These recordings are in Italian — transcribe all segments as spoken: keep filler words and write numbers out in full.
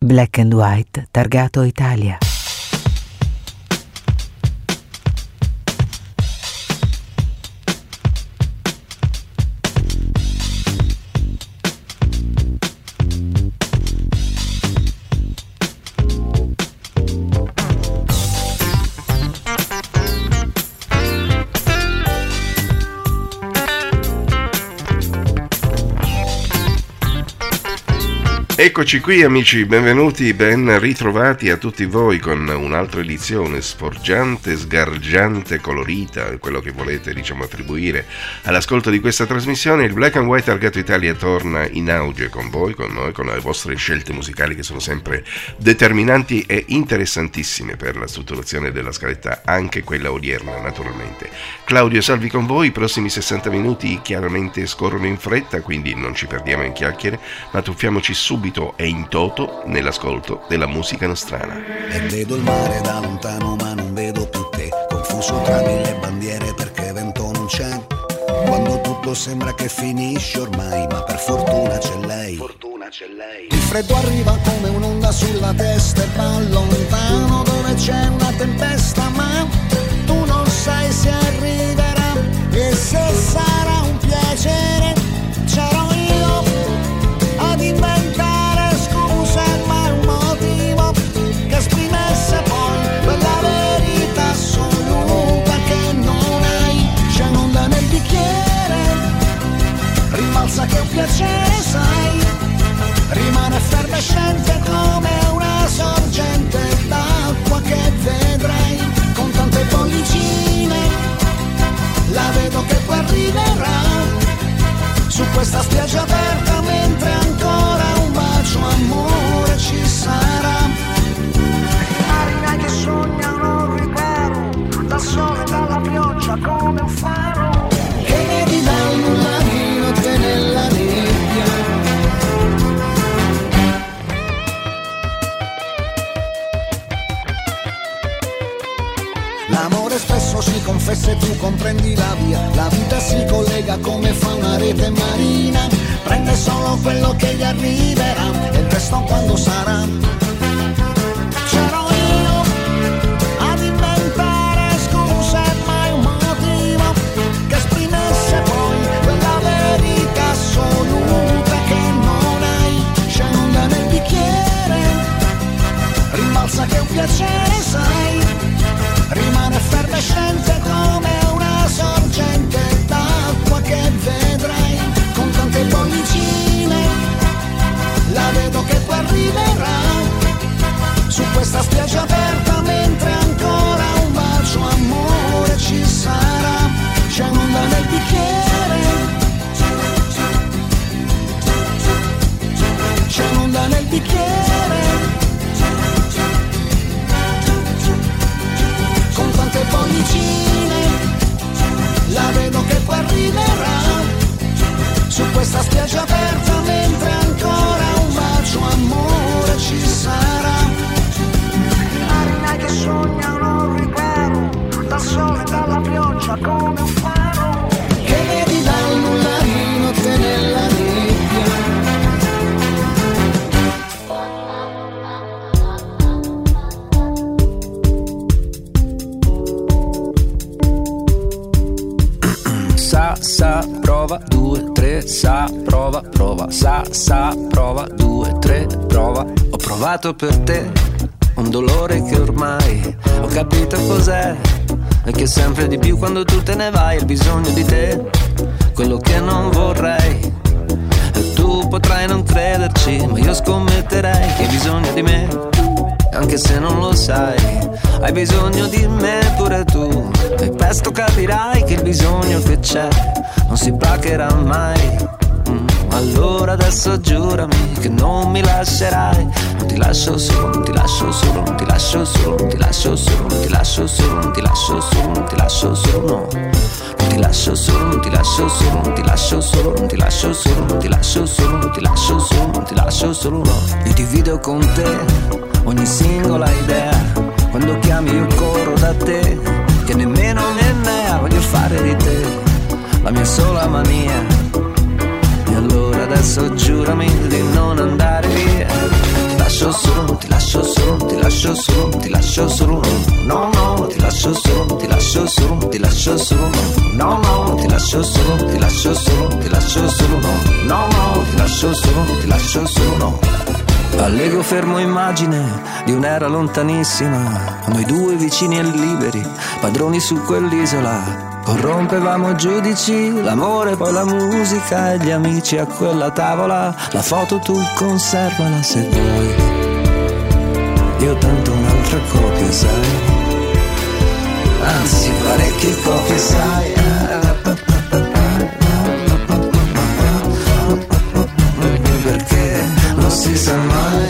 Black and White, targato Italia. Eccoci qui amici, benvenuti, ben ritrovati a tutti voi con un'altra edizione sfoggiante, sgargiante, colorita, quello che volete diciamo attribuire all'ascolto di questa trasmissione. Il Black and White Targato Italia torna in auge con voi, con noi, con le vostre scelte musicali che sono sempre determinanti e interessantissime per la strutturazione della scaletta, anche quella odierna naturalmente. Claudio Salvi con voi, i prossimi sessanta minuti chiaramente scorrono in fretta, quindi non ci perdiamo in chiacchiere, ma tuffiamoci subito e in toto nell'ascolto della musica nostrana. E vedo il mare da lontano ma non vedo più te, confuso tra mille bandiere perché vento non c'è, quando tutto sembra che finisce ormai, ma per fortuna c'è lei, fortuna c'è lei. Il freddo arriva come un'onda sulla testa e va lontano dove c'è una tempesta, ma tu non sai se arriverà e se sarà un piacere. C'ero io ad inventare scuse ma un motivo che esprimesse poi quella verità assoluta che non hai. C'è un'onda nel bicchiere, rimbalza che è un piacere sai, rimane effervescente come una sorgente d'acqua che vedrai con tante bollicine. La vedo che poi arriverà su questa spiaggia aperta mentre ancora un bacio amore ci sarà. Marinai che sognano un riparo dal sole e dalla pioggia come un faro che vedi dal nulla di notte nella nebbia. L'amore spesso si confessa e tu comprendi la via, la vita si collega come fa una rete marina, prende solo quello che gli arriverà e il resto quando sarà. C'ero io ad inventare scuse e mai un motivo che esprimesse poi quella verità assoluta che non hai. C'è un'onda nel bicchiere, rimbalza che è un piacere sai, rimane effervescente come una sorgente d'acqua che vedrai con tante bollicine. La vedo che poi arriverà su questa spiaggia aperta mentre ancora un bacio amore ci sarà. C'è un'onda nel bicchiere, c'è un'onda nel bicchiere con tante bollicine. La vedo che poi arriverà su questa spiaggia aperta mentre ancora un bacio amore ci sarà. Marinai che sognano un riparo dal sole e dalla pioggia come un faro che vedi dal nulla di notte nella nebbia. Sa, sa, prova, due, tre, sa, prova, prova, sa, sa, prova, due, tre, prova. Ho provato per te un dolore che ormai ho capito cos'è, e che sempre di più quando tu te ne vai, il bisogno di te, quello che non vorrei. E tu potrai non crederci, ma io scommetterei che hai bisogno di me, anche se non lo sai. Hai bisogno di me pure tu, e presto capirai che il bisogno che c'è non si placherà mai. mm. Allora adesso giurami che non mi lascerai. Non ti lascio solo, non ti lascio solo, non ti lascio solo, non ti lascio solo, non ti lascio solo, non ti lascio solo, non ti lascio solo, no. Non ti lascio solo, non ti lascio solo, non ti lascio solo, non ti lascio solo, non ti lascio solo, non ti lascio solo, non ti lascio solo, no. Io divido con te ogni singola idea. Quando chiami io corro da te, che nemmeno ne ne voglio fare di te la mia sola mania. E allora adesso giurami di non andare via. Ti lascio solo, lascio solo, ti lascio solo, no, no, ti lascio solo, ti lascio solo, ti lascio solo, no, no, ti lascio solo, ti lascio solo, ti lascio solo, no, no, no, ti lascio solo, ti lascio solo, no. Allego fermo immagine di un'era lontanissima, noi due vicini e liberi, padroni su quell'isola. Corrompevamo giudici, l'amore, poi la musica e gli amici a quella tavola. La foto tu conservala se vuoi, io tanto un'altra copia, sai, anzi parecchie copie, sai. Perché non si sa mai,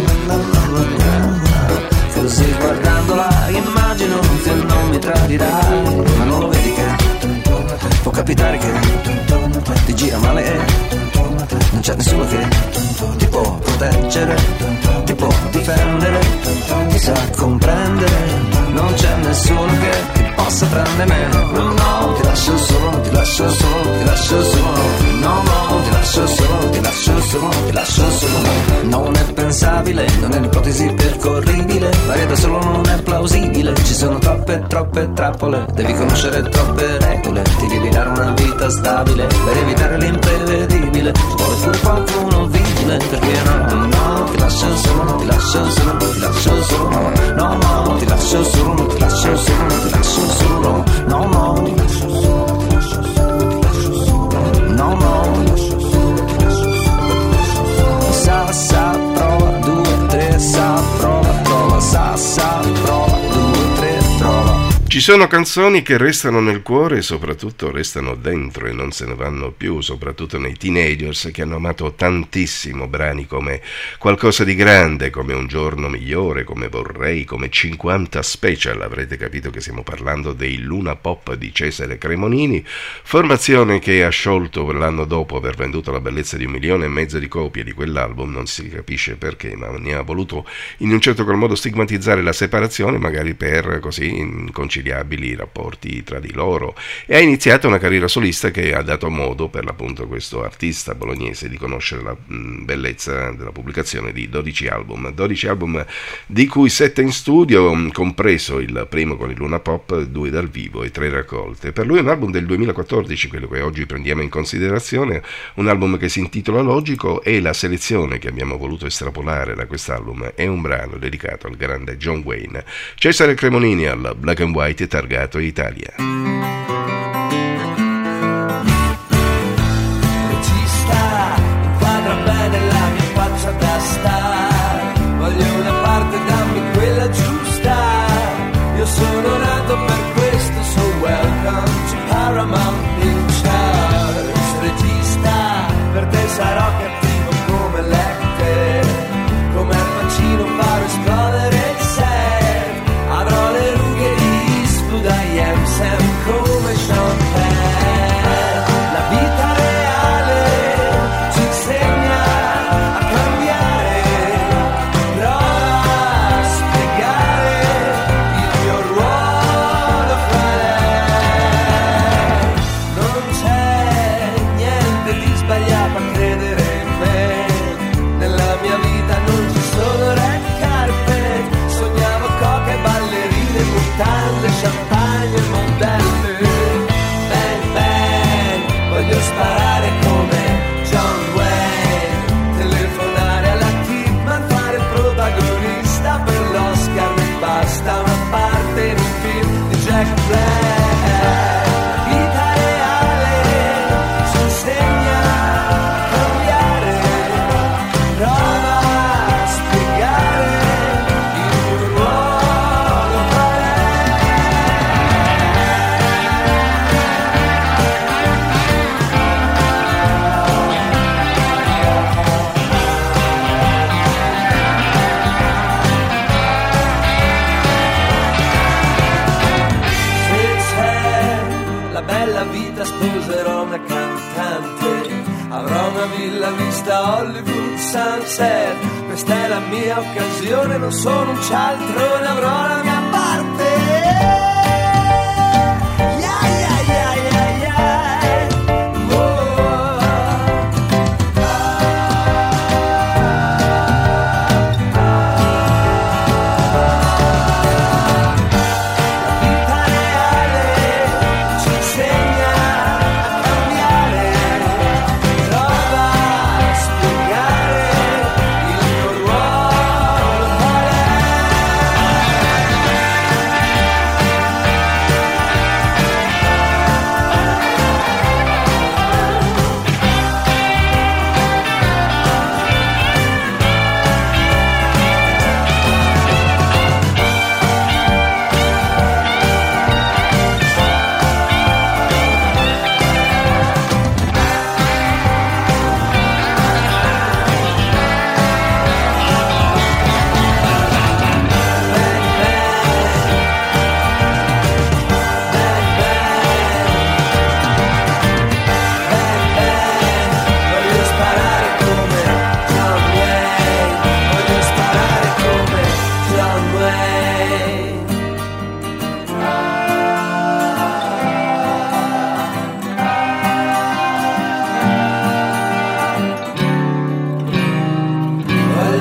così guardandola immagino che non mi tradirai, ma non lo vedi che può capitare che ti gira male e non c'è nessuno che ti può proteggere, ti può difendere, ti sa comprendere, non c'è nessuno che ti possa prendere me. No, no, ti lascio solo, ti lascio solo, ti lascio solo, no, no, ti lascio solo, ti lascio solo, ti lascio solo, non è pensabile, non è un'ipotesi percorribile, fare da solo non è plausibile, ci sono troppe, troppe trappole, devi conoscere troppe regole, ti devi dare una vita stabile, per evitare l'imprevedibile, ci vuole pure qualcuno vigile, perché no, no, ti lascio solo, ti lascio solo, ti lascio solo, no, no, ti lascio solo, ti lascio solo, ti lascio solo, no, no, ti lascio solo, ti lascio solo, ti lascio solo, no, no, ti lascio solo, ti lascio solo, sa, sa, prova, due, tre, sa, prova, prova, sa, sa, prova, due, tre, prova. Ci sono canzoni che restano nel cuore e soprattutto restano dentro e non se ne vanno più, soprattutto nei teenagers che hanno amato tantissimo brani come Qualcosa di grande, come Un giorno migliore, come Vorrei, come cinquanta Special. Avrete capito che stiamo parlando dei Luna Pop di Cesare Cremonini, formazione che ha sciolto l'anno dopo aver venduto la bellezza di un milione e mezzo di copie di quell'album, non si capisce perché, ma ne ha voluto in un certo qual modo stigmatizzare la separazione, magari per così conciliare i rapporti tra di loro, e ha iniziato una carriera solista che ha dato modo per l'appunto a questo artista bolognese di conoscere la mh, bellezza della pubblicazione di dodici album, dodici album di cui sette in studio, compreso il primo con il Luna Pop, due dal vivo e tre raccolte. Per lui è un album del duemilaquattordici, quello che oggi prendiamo in considerazione, un album che si intitola Logico, e la selezione che abbiamo voluto estrapolare da quest'album è un brano dedicato al grande John Wayne. Cesare Cremonini al Black and White targato Italia. Regista, inquadra bene la mia faccia da star, voglio una parte, dammi quella giusta, io sono nato per questo, so welcome to Paramount Pictures. Regista, per te sarò cattivo come Lecter, come al Pacino farò esplodere il set, avrò le rughe di I am Sam come Sean Penn. La vita reale ci insegna a cambiare, prova a spiegare il mio ruolo fra lei. Non c'è niente di sbagliato a credere in me, nella mia vita non ci sono red carpet, sognavo coca e ballerine, mutande, champagne e modelle, bang bang, voglio sparare come John Wayne, telefonare alla Kidman, fare il protagonista per l'Oscar, mi basta una parte in un film di Jack Black. La vita reale ci insegna a cambiare, prova a spiegare il mio ruolo fra sposerò una cantante, avrò una villa vista Hollywood Sunset, questa è la mia occasione, non sono un cialtrone, avrò la mia parte. Yeah, yeah, yeah, yeah, yeah. Oh. Ah, ah, ah.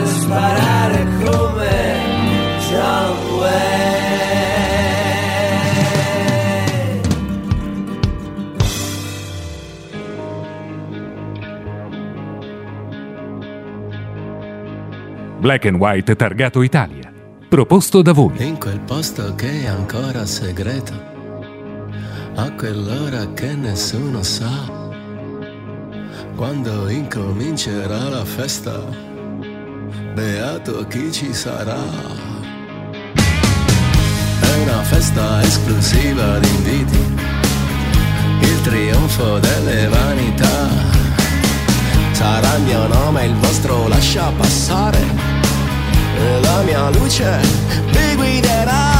sparare come John Wayne. Black and White targato Italia, proposto da voi. In quel posto che è ancora segreto, a quell'ora che nessuno sa, quando incomincerà la festa, beato chi ci sarà. È una festa esclusiva di inviti, il trionfo delle vanità. Sarà il mio nome, il vostro lascia passare, la mia luce vi guiderà.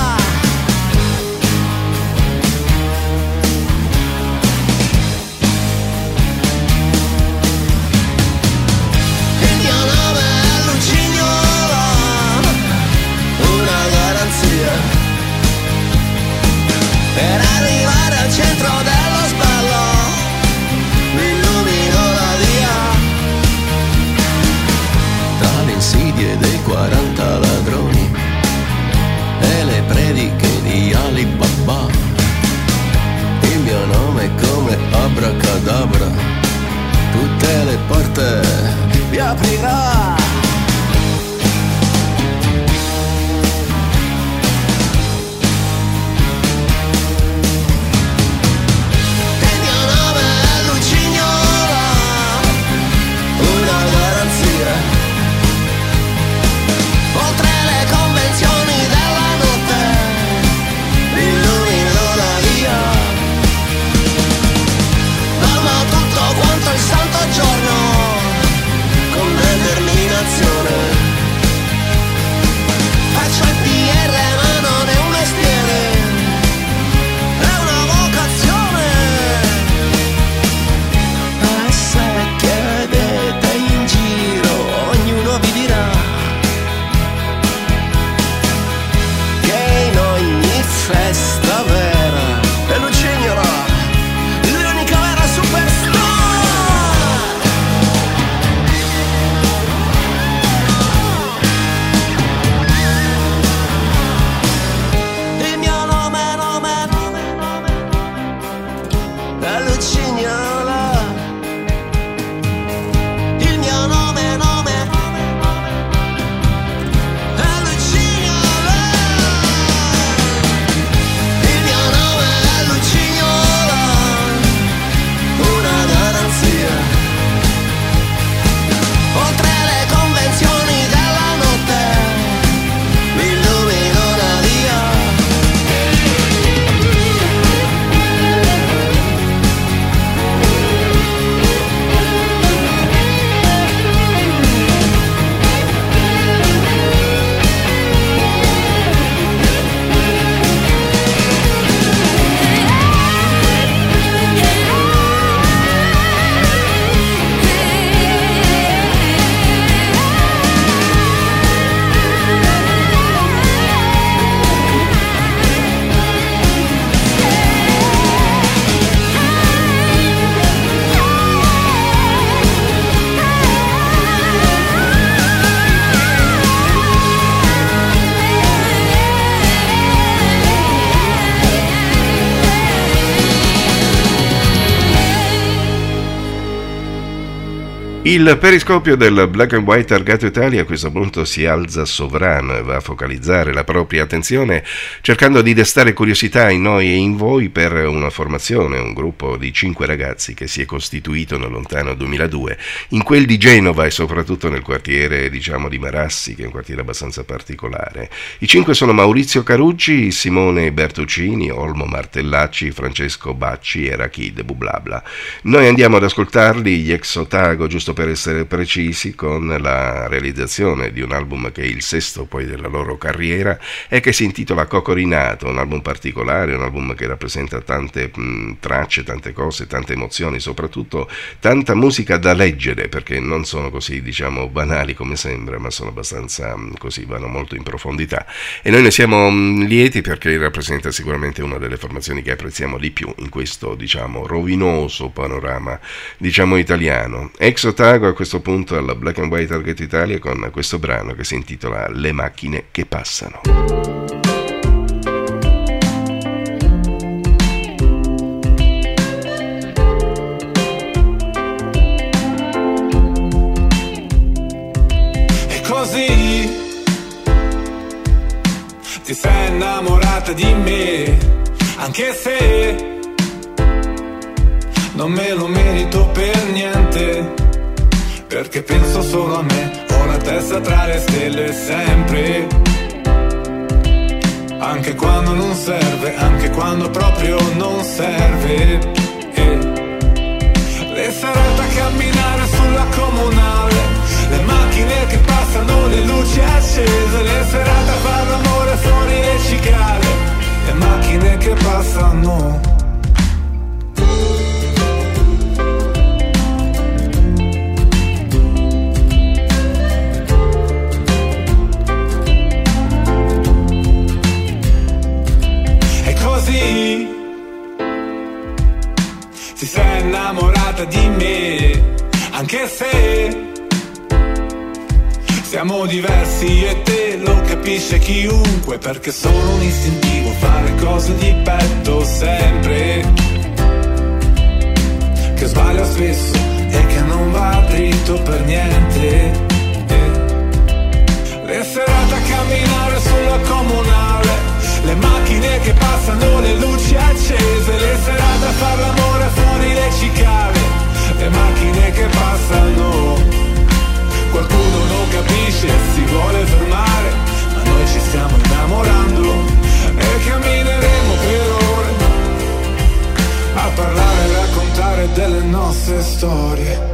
Il mio nome è Lucignolo, una garanzia per arrivare al centro dello sballo. Vi illumino la via tra le insidie dei quaranta ladroni e le prediche di Ali Baba. Il mio nome è come abracadabra, tutte le porte vi aprirà. Faccio il P R ma non è un mestiere, è una vocazione. E se chiedete in giro ognuno vi dirà che in ogni festa vera è Lucignolo l'unica vera superstar. Il periscopio del Black and White targato Italia a questo punto si alza sovrano e va a focalizzare la propria attenzione cercando di destare curiosità in noi e in voi per una formazione, un gruppo di cinque ragazzi che si è costituito nel lontano duemiladue in quel di Genova e soprattutto nel quartiere, diciamo, di Marassi, che è un quartiere abbastanza particolare. I cinque sono Maurizio Carucci, Simone Bertuccini, Olmo Martellacci, Francesco Bacci e Rachid Bublabla. Noi andiamo ad ascoltarli, gli ex Otago, giusto per essere precisi, con la realizzazione di un album che è il sesto poi della loro carriera e che si intitola Cocorinato, un album particolare, un album che rappresenta tante mh, tracce, tante cose, tante emozioni, soprattutto tanta musica da leggere, perché non sono così, diciamo, banali come sembra, ma sono abbastanza mh, così, vanno molto in profondità e noi ne siamo mh, lieti perché rappresenta sicuramente una delle formazioni che apprezziamo di più in questo, diciamo, rovinoso panorama, diciamo, italiano. Ex Otago a questo punto alla Black and White Target Italia con questo brano che si intitola Le macchine che passano. E così ti sei innamorata di me, anche se non me lo merito per niente, perché penso solo a me, ho la testa tra le stelle sempre, anche quando non serve, anche quando proprio non serve. E le serate a camminare sulla comunale, le macchine che passano, le luci accese, le serate a fare l'amore fuori le cicale, le macchine che passano. Ti sei innamorata di me, anche se siamo diversi e te lo capisce chiunque, perché sono un istintivo, fare cose di petto sempre, che sbaglio spesso e che non va dritto per niente. Le serate a camminare sulla comunale, le macchine che passano, le luci accese, le serate a far l'amore fuori le cicale, le macchine che passano. Qualcuno non capisce, si vuole fermare, ma noi ci stiamo innamorando e cammineremo per ore a parlare e raccontare delle nostre storie.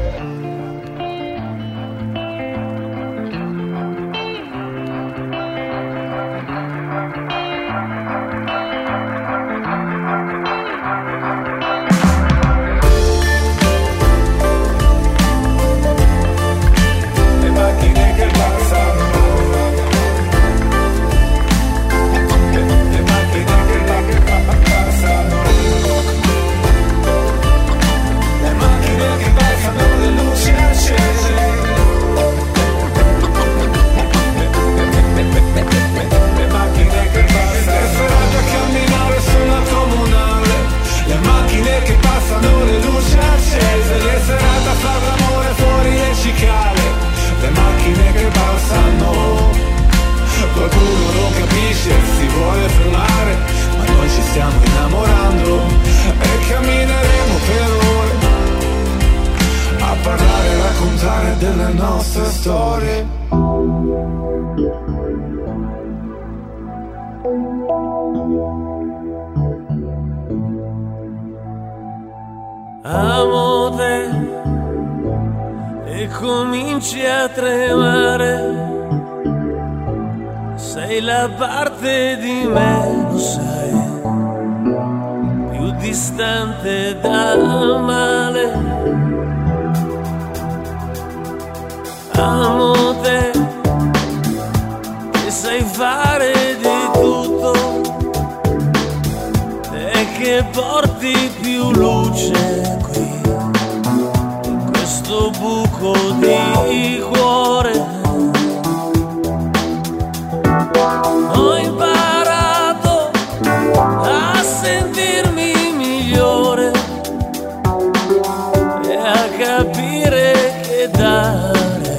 Amo te e cominci a tremare, sei la parte di me, lo sai, più distante dal male. Amo te e sai fare di tutto, te che porti più luce qui, in questo buco di cuore. Ho imparato a sentirmi migliore e a capire che dare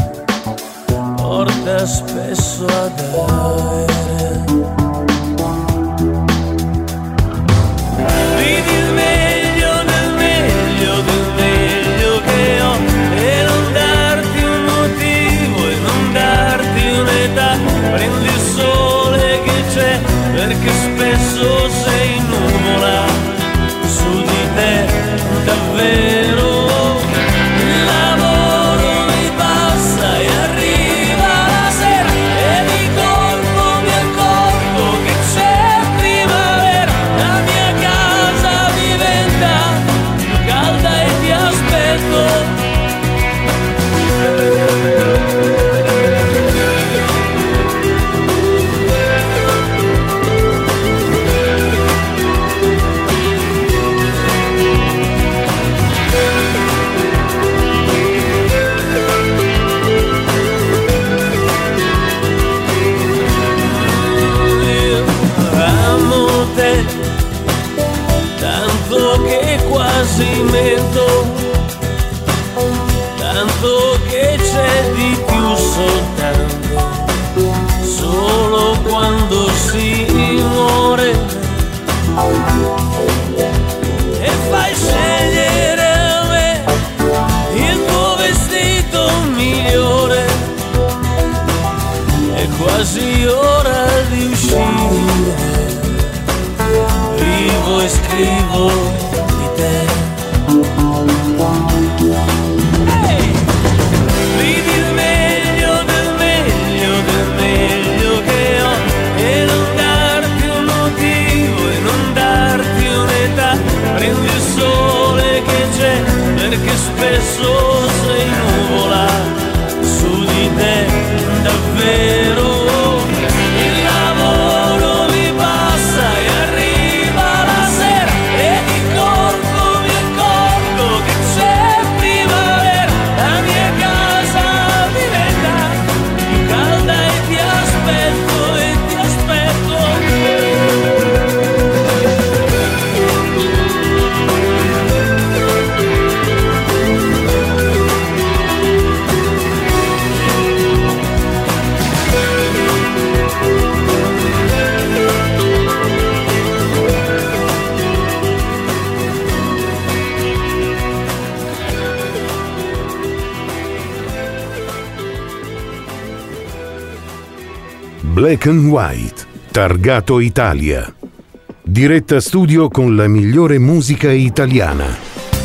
porta spesso ad avere. Vedi il meglio del meglio del meglio che ho e non darti un motivo e non darti un'età. Prendi il sole che c'è perché spesso sei nuvola su di te davvero. Il lavoro mi passa e arriva la sera e di colpo mi accorgo quasi ora di uscire, vivo e scrivo di te. Hey! Vedi il meglio del meglio del meglio che ho, e non darti un motivo e non darti un'età. Prendi il sole che c'è, perché spesso sei nuvola su di te, davvero. Il lavoro mi passa e arriva la sera, e di colpo mi accorgo che c'è primavera. La mia casa diventa più calda e ti aspetto, e ti aspetto. Black and White, targato Italia. Diretta studio con la migliore musica italiana.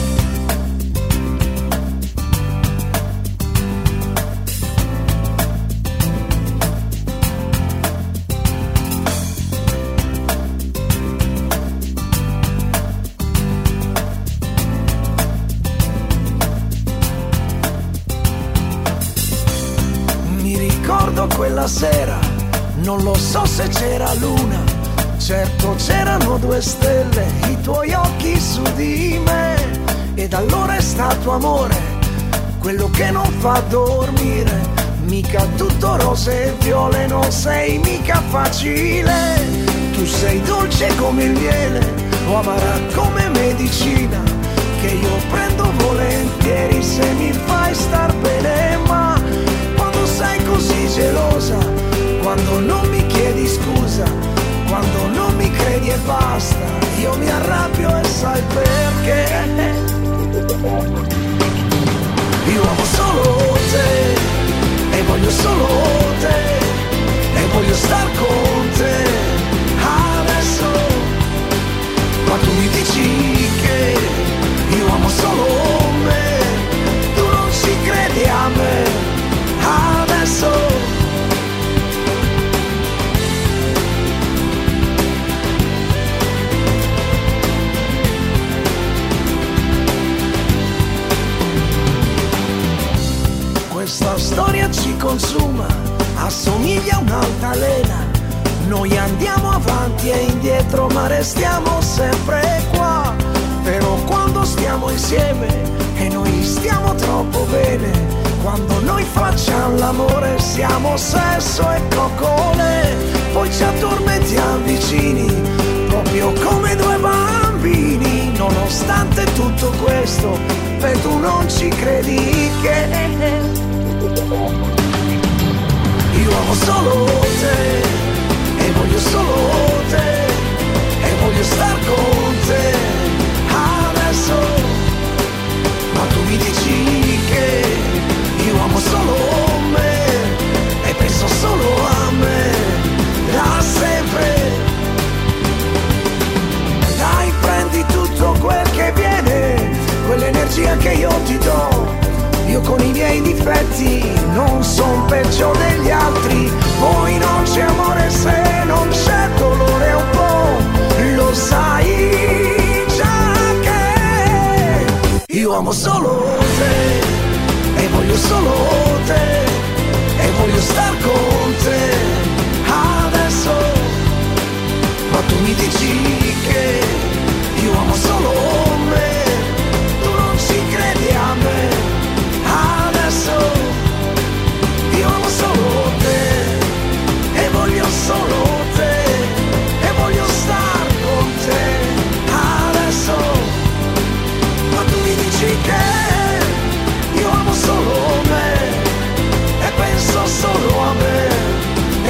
Mi ricordo quella sera, non lo so se c'era luna, certo c'erano due stelle, i tuoi occhi su di me. Ed allora è stato amore, quello che non fa dormire. Mica tutto rose e viole, non sei mica facile. Tu sei dolce come il miele, o amara come medicina, che io prendo volentieri se mi fai star bene. Ma quando sei così gelosa, quando non mi chiedi scusa, quando non mi credi e basta, io mi arrabbio e sai perché? Io amo solo te, e voglio solo te, e voglio star con te adesso. Ma tu mi dici che io amo solo me, tu non ci credi a me adesso. Questa storia ci consuma, assomiglia a un'altalena. Noi andiamo avanti e indietro, ma restiamo sempre qua. Però quando stiamo insieme, e noi stiamo troppo bene, quando noi facciamo l'amore siamo sesso e coccole. Poi ci addormentiamo vicini, proprio come due bambini. Nonostante tutto questo, e tu non ci credi che io amo solo te, e voglio solo te, e voglio star con te adesso. Ma tu mi dici che io amo solo me, e penso solo a me da sempre. Dai, prendi tutto quel che viene, quell'energia che io ti do. Io con i miei difetti non son peggio degli altri. Poi non c'è amore se non c'è dolore un po', lo sai già che io amo solo te, e voglio solo te, e voglio star con te adesso. Ma tu mi dici che io amo solo me, tu non ci credi a me adesso. Io amo solo te, e voglio solo te, e voglio star con te adesso. Ma tu mi dici che io amo solo me, e penso solo a me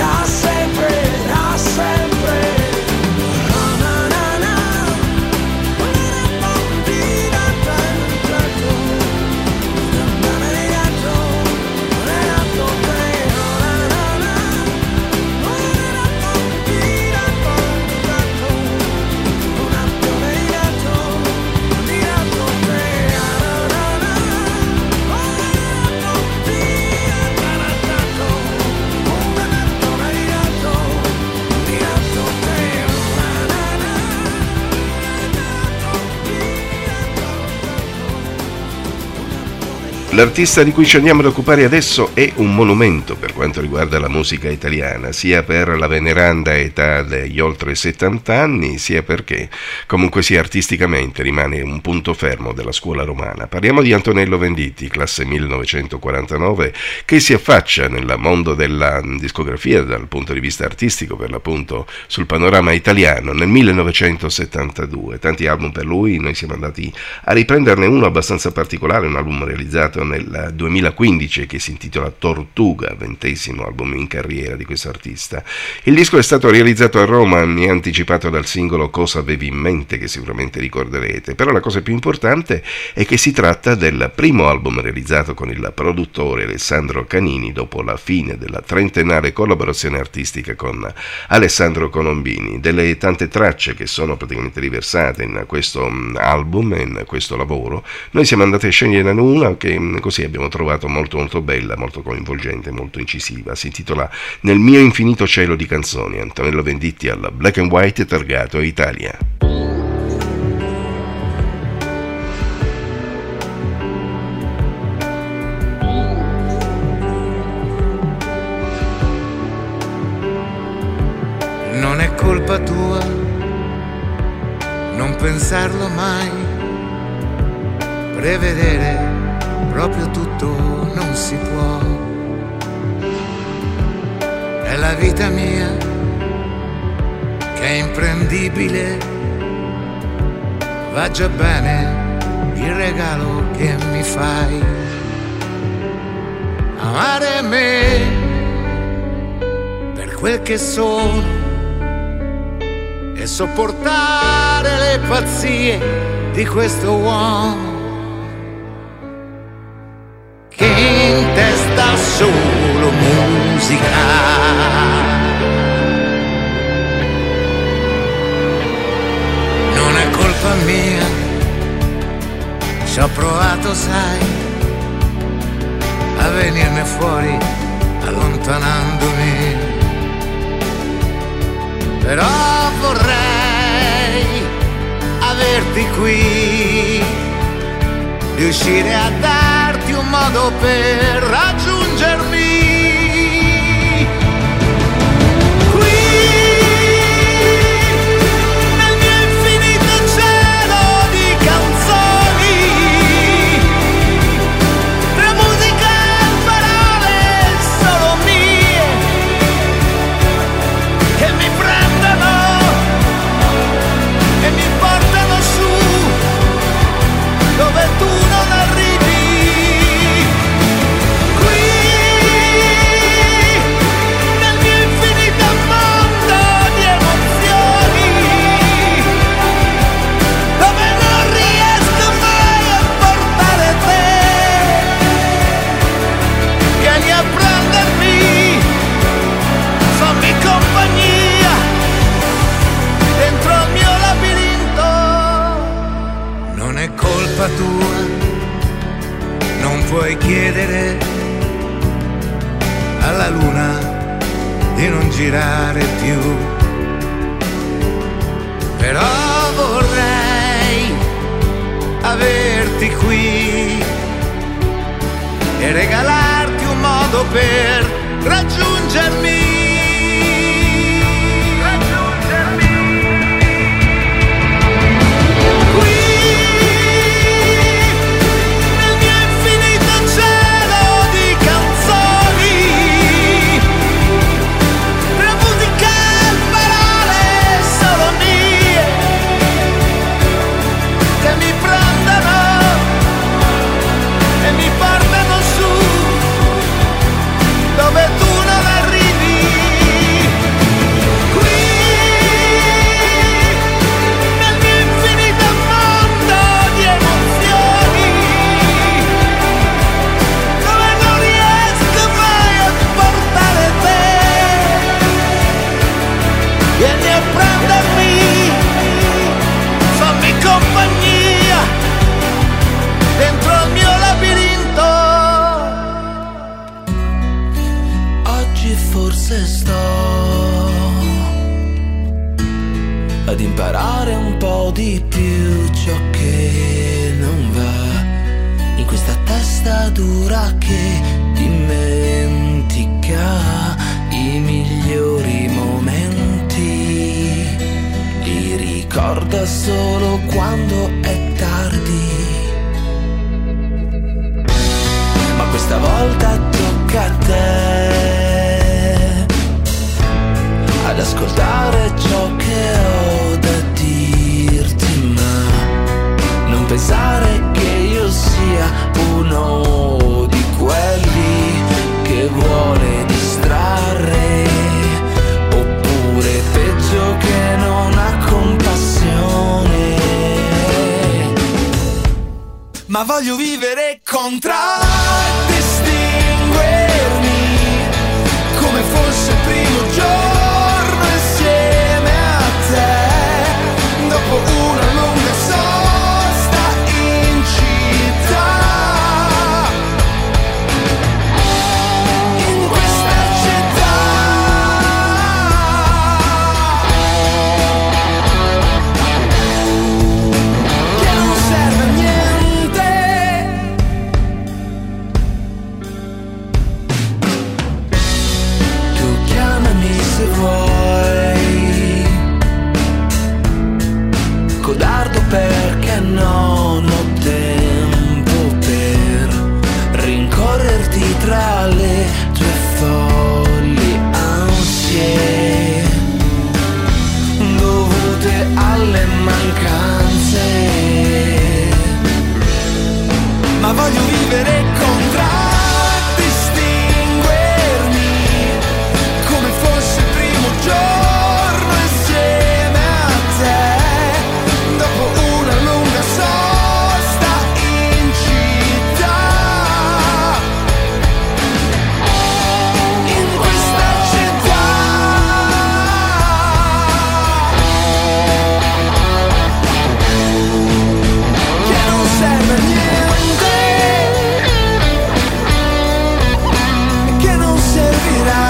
L'artista di cui ci andiamo ad occupare adesso è un monumento per quanto riguarda la musica italiana, sia per la veneranda età degli oltre settanta anni, sia perché comunque sia artisticamente rimane un punto fermo della scuola romana. Parliamo di Antonello Venditti, classe millenovecentoquarantanove, che si affaccia nel mondo della discografia dal punto di vista artistico, per l'appunto sul panorama italiano, nel millenovecentosettantadue. Tanti album per lui, noi siamo andati a riprenderne uno abbastanza particolare, un album realizzato nel duemilaquindici che si intitola Tortuga, ventesimo album in carriera di questo artista. Il disco è stato realizzato a Roma e anticipato dal singolo Cosa avevi in mente, che sicuramente ricorderete, però la cosa più importante è che si tratta del primo album realizzato con il produttore Alessandro Canini dopo la fine della trentennale collaborazione artistica con Alessandro Colombini. Delle tante tracce che sono praticamente riversate in questo album, in questo lavoro, noi siamo andati a sceglierne una che così abbiamo trovato molto molto bella, molto coinvolgente, molto incisiva. Si intitola Nel mio infinito cielo di canzoni. Antonello Venditti alla Black and White targato Italia. Non è colpa tua, non pensarlo mai, prevedere proprio tutto non si può. È la vita mia che è imprendibile, va già bene il regalo che mi fai. Amare me per quel che sono e sopportare le pazzie di questo uomo che in testa ha solo musica. Non è colpa mia, ci ho provato, sai, a venirne fuori allontanandomi, però vorrei averti qui, riuscire a darti un modo per raggiungermi. Qui, nel mio infinito cielo di canzoni, tra musica e parole solo mie, che mi prendono e mi portano su dove tu non arrivi. Qui, nel mio infinito mondo di emozioni, dove non riesco mai a portare te. Vieni a prendermi, fammi compagnia dentro il mio labirinto. Non è colpa tua, non puoi chiedere alla luna di non girare più, però vorrei averti qui e regalarti un modo per raggiungermi. Dove tu non arrivi. Qui, nel mio infinito mondo di emozioni, dove non riesco mai a portare te. Vieni a prendermi, fammi compagnia dentro il mio labirinto. Forse sto ad imparare un po' di più ciò che non va in questa testa vita dura che dimentica i migliori momenti, li ricorda solo quando è tardi. Ma questa volta tocca a te ad ascoltare ciò che ho da dirti, ma non pensare che io sia uno di quelli che vuole distrarre, oppure peggio che non ha compassione. Ma voglio vivere contraddistinguermi come fosse il primo giorno insieme a te, dopo una lunga sosta in città, in questa città che non serve a niente. Tu chiamami se vuoi, codardo perché non ho tempo per rincorrerti tra le tue folli ansie dovute alle mancanze. Ma voglio vivere contraddistinguermi come fosse il primo giorno insieme a te, dopo una lunga sosta in città, in questa città che non serve a niente e che non servirà,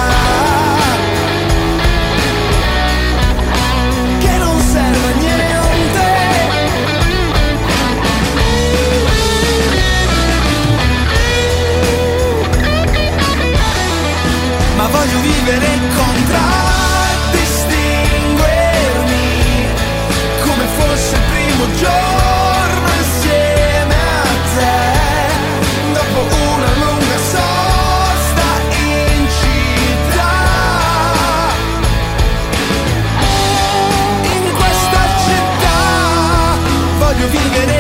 che non serve a niente. Ma voglio vivere contraddistinguermi come fosse il primo giorno insieme a te, dopo una lunga sosta in città, in questa città voglio vivere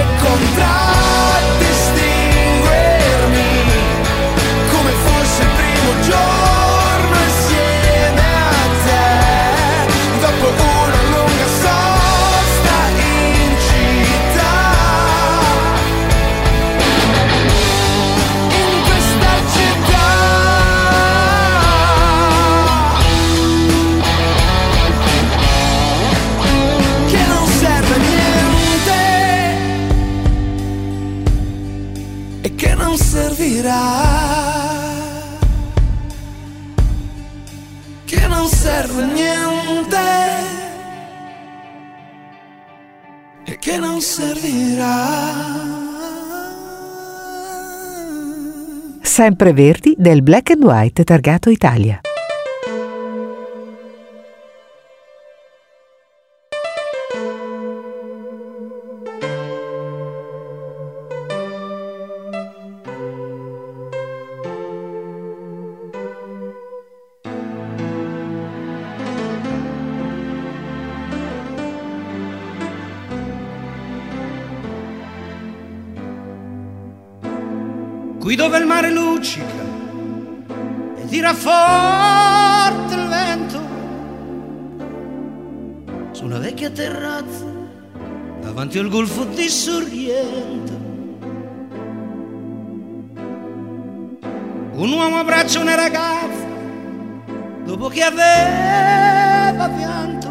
contraddistinguermi come fosse il primo giorno insieme a te, dopo una lunga sosta in città, in questa città che non serve a niente e che non servirà, che non serve a niente e che non servirà. Sempre Verdi del Black and White targato Italia. Qui dove il mare luccica e tira forte il vento, su una vecchia terrazza davanti al golfo di Sorrento, un uomo abbraccia una ragazza dopo che aveva pianto,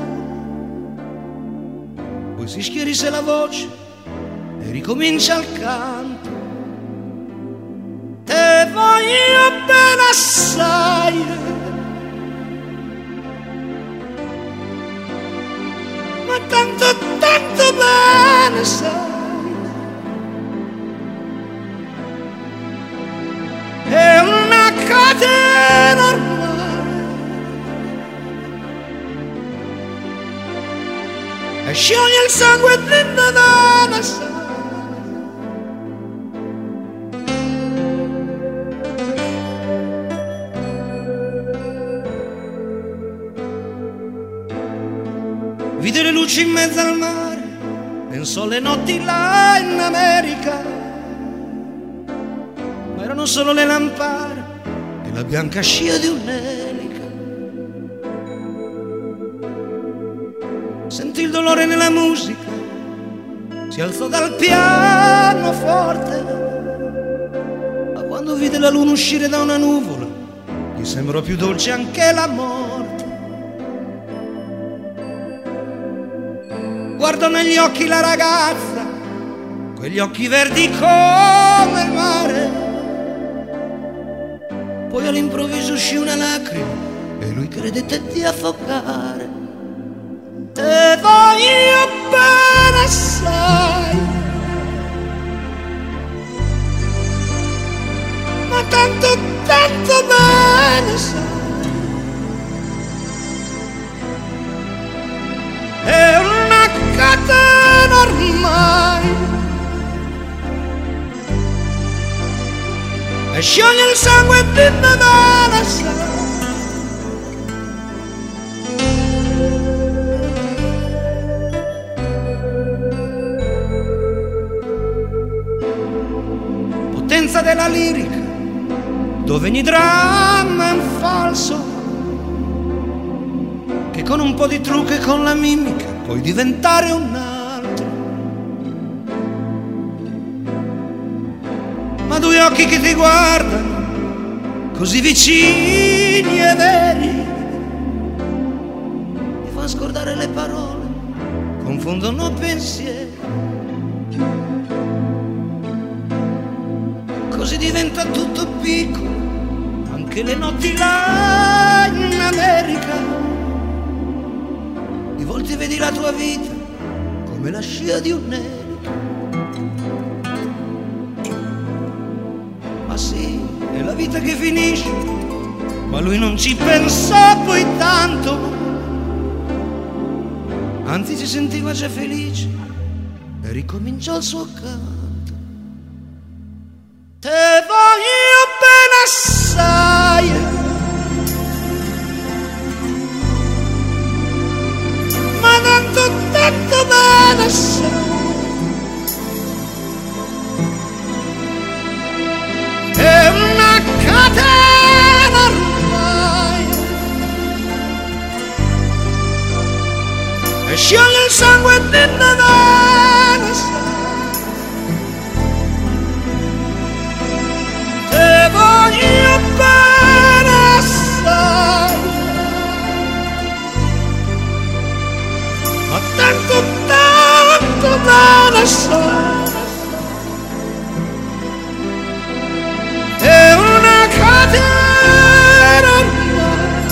poi si schierisse la voce e ricomincia il canto. Te voglio bene assai, ma tanto, tanto bene sai, e scioglie il sangue dentro da una. Vide le luci in mezzo al mare, pensò le notti là in America, ma erano solo le lampade e la bianca scia di un'elica. Sentì il dolore nella musica, si alzò dal pianoforte, ma quando vide la luna uscire da una nuvola, gli sembrò più dolce anche la morte. Guardò negli occhi la ragazza, quegli occhi verdi come il mare. Poi all'improvviso uscì una lacrima e lui credette di affogare. Te voglio bene assai, ma tanto, tanto bene sai. È una catena ormai e scioglie il sangue di Nevada. Potenza della lirica, dove ogni dramma è un falso, che con un po' di trucco e con la mimica puoi diventare un altro. Ma due occhi che ti guardano, così vicini e veri, ti fanno scordare le parole, confondono pensieri. Così diventa tutto piccolo, anche le notti là in America. Di volte vedi la tua vita come la scia di un'elica. Ma sì, è la vita che finisce, ma lui non ci pensò poi tanto, anzi si sentiva già felice e ricominciò il suo canto. Te voglio bene assai, ma tanto, tanto bene assai. È una catena ormai e scioglie il sangue dentro da assai. Te voglio bene assai, ma tanto, tanto bene assai. È una catena ormai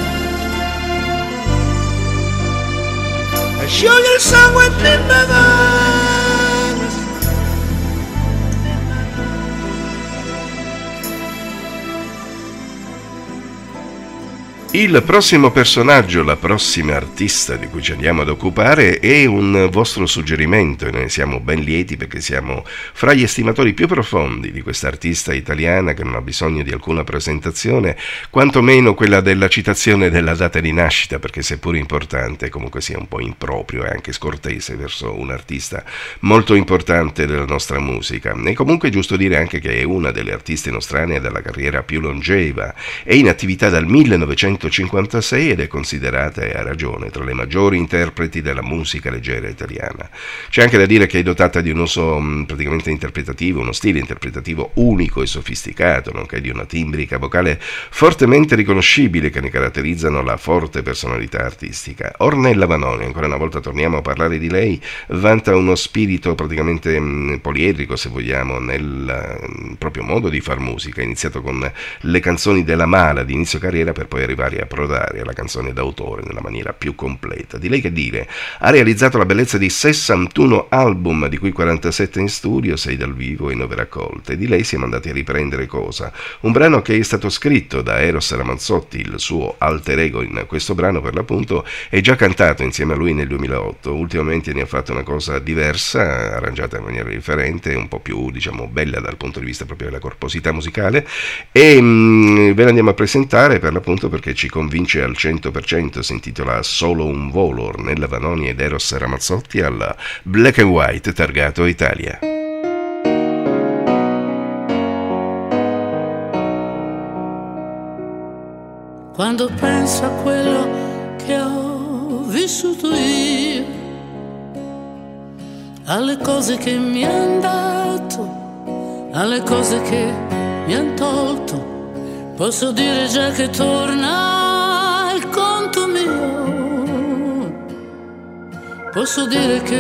e scioglie il sangue dentro da. Il prossimo personaggio, la prossima artista di cui ci andiamo ad occupare è un vostro suggerimento e ne siamo ben lieti perché siamo fra gli estimatori più profondi di questa artista italiana che non ha bisogno di alcuna presentazione, quantomeno quella della citazione della data di nascita, perché seppur importante comunque sia un po' improprio e anche scortese verso un artista molto importante della nostra musica. E comunque è giusto dire anche che è una delle artiste nostrane dalla carriera più longeva, è in attività dal millenovecentocinquantasei ed è considerata, e ha ragione, tra le maggiori interpreti della musica leggera italiana. C'è anche da dire che è dotata di un uso mh, praticamente interpretativo, uno stile interpretativo unico e sofisticato, nonché di una timbrica vocale fortemente riconoscibile che ne caratterizzano la forte personalità artistica. Ornella Vanoni, ancora una volta torniamo a parlare di lei, vanta uno spirito praticamente mh, poliedrico, se vogliamo, nel mh, proprio modo di far musica. Ha iniziato con le canzoni della Mala di inizio carriera per poi arrivare arrivare a approdare alla canzone d'autore nella maniera più completa. Di lei che dire, ha realizzato la bellezza di sessantuno album, di cui quarantasette in studio, sei dal vivo e nove raccolte. Di lei siamo andati a riprendere cosa? Un brano che è stato scritto da Eros Ramazzotti, il suo alter ego in questo brano per l'appunto, è già cantato insieme a lui nel duemilaotto. Ultimamente ne ha fatto una cosa diversa, arrangiata in maniera differente, un po' più, diciamo, bella dal punto di vista proprio della corposità musicale, e mh, ve la andiamo a presentare per l'appunto perché ci convince al cento per cento. Si intitola Solo un volo, Ornella Vanoni ed Eros Ramazzotti alla Black and White targato Italia. Quando penso a quello che ho vissuto io, alle cose che mi han dato, alle cose che mi han tolto, posso dire già che torna il conto mio. Posso dire che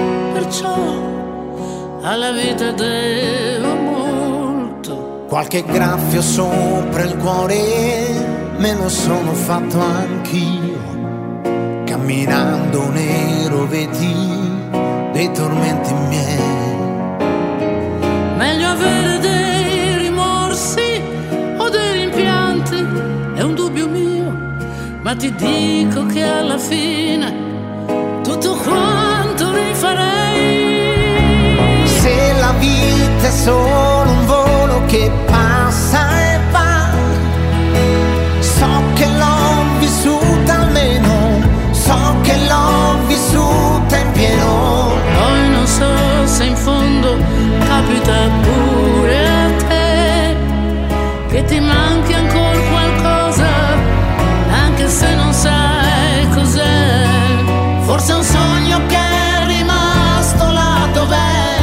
perciò alla vita devo molto. Qualche graffio sopra il cuore me lo sono fatto anch'io, camminando nero vedi dei tormenti miei. Meglio avere dei rimorsi o dei rimpianti, è un dubbio mio, ma ti dico che alla fine tutto quanto rifarei. Se la vita è solo un volo che passa e va, so che l'ho vissuta almeno, so che l'ho vissuta in pieno. Poi non so se in fondo capita pure a te che ti manchi ancora qualcosa, anche se non sai cos'è. Forse è un sogno che è rimasto là dov'è,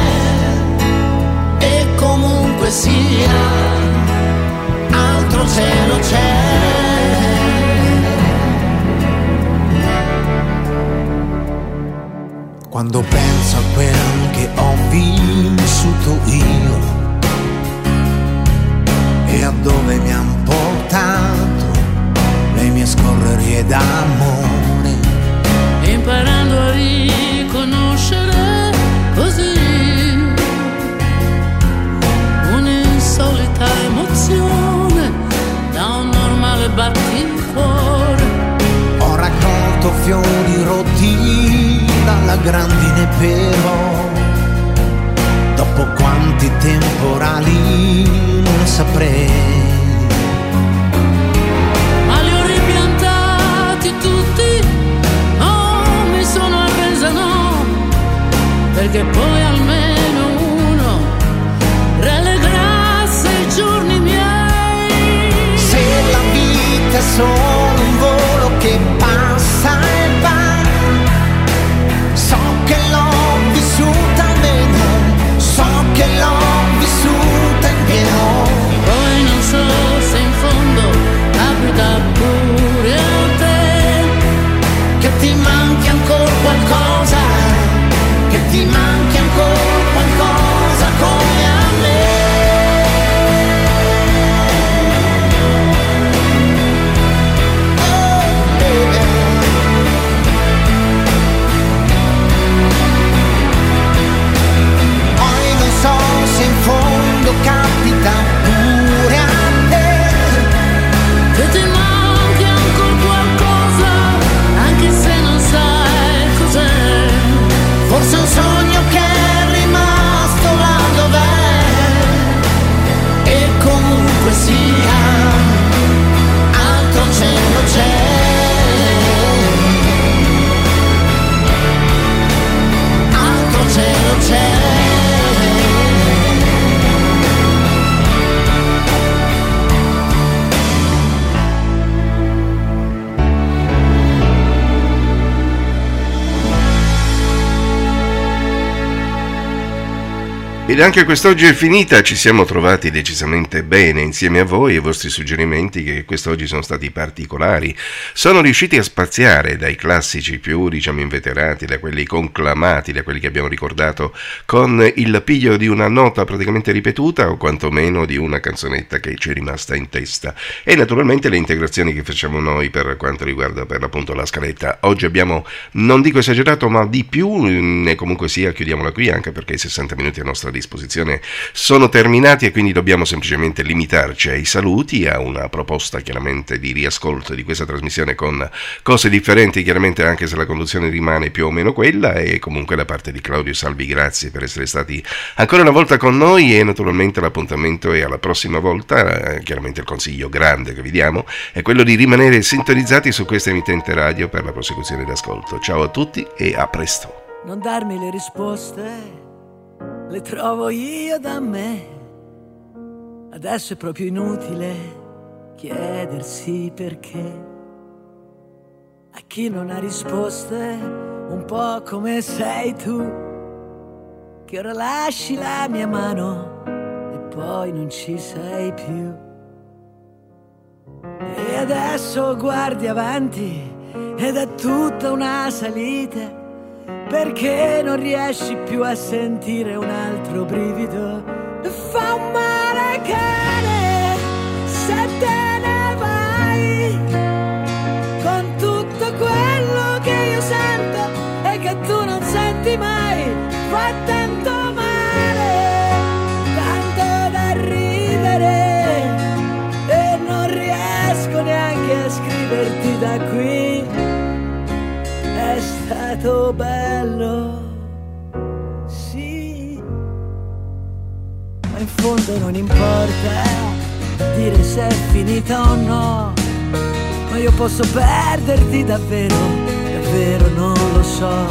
e comunque sia altro cielo c'è. Quando penso a quel che ho vissuto io e a dove mi han portato le mie scorrerie d'amore, imparando a riconoscere così un'insolita emozione da un normale batticuore. Ho raccolto fiori rotti dalla grandine, però dopo quanti temporali non saprei. Ma li ho ripiantati tutti, non mi sono arresa, no, perché poi almeno uno rallegrasse i giorni miei. Se la vita è solo un volo che passa e va, so che l'ho vissuta meno, so che l'ho vissuta in pieno. Poi non so se in fondo capita pure a te che ti manchi ancora qualcosa, che ti manchi ancora Ed anche quest'oggi è finita, ci siamo trovati decisamente bene insieme a voi e ai vostri suggerimenti che quest'oggi sono stati particolari. Sono riusciti a spaziare dai classici più, diciamo, inveterati, da quelli conclamati, da quelli che abbiamo ricordato con il piglio di una nota praticamente ripetuta o quantomeno di una canzonetta che ci è rimasta in testa. E naturalmente le integrazioni che facciamo noi per quanto riguarda per l'appunto la scaletta. Oggi abbiamo, non dico esagerato, ma di più, e comunque sia chiudiamola qui anche perché i sessanta minuti a nostra disposizione sono terminati e quindi dobbiamo semplicemente limitarci ai saluti, a una proposta chiaramente di riascolto di questa trasmissione con cose differenti, chiaramente anche se la conduzione rimane più o meno quella, e comunque da parte di Claudio Salvi grazie per essere stati ancora una volta con noi e naturalmente l'appuntamento è alla prossima volta. Chiaramente il consiglio grande che vi diamo è quello di rimanere sintonizzati su questa emittente radio per la prosecuzione d'ascolto. Ciao a tutti e a presto. Non darmi le risposte, le trovo io da me. Adesso è proprio inutile chiedersi perché. A chi non ha risposte, un po' come sei tu, che ora lasci la mia mano e poi non ci sei più. E adesso guardi avanti ed è tutta una salita, perché non riesci più a sentire un altro brivido. Fa un male cane se te ne vai, con tutto quello che io sento e che tu non senti mai. Fa tanto male, tanto da ridere, e non riesco neanche a scriverti da qui. È stato bello, sì, ma in fondo non importa dire se è finita o no. Ma io posso perderti davvero, davvero non lo so.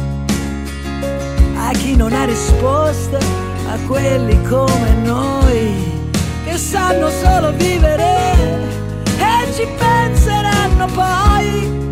A chi non ha risposte, a quelli come noi, che sanno solo vivere e ci penseranno poi.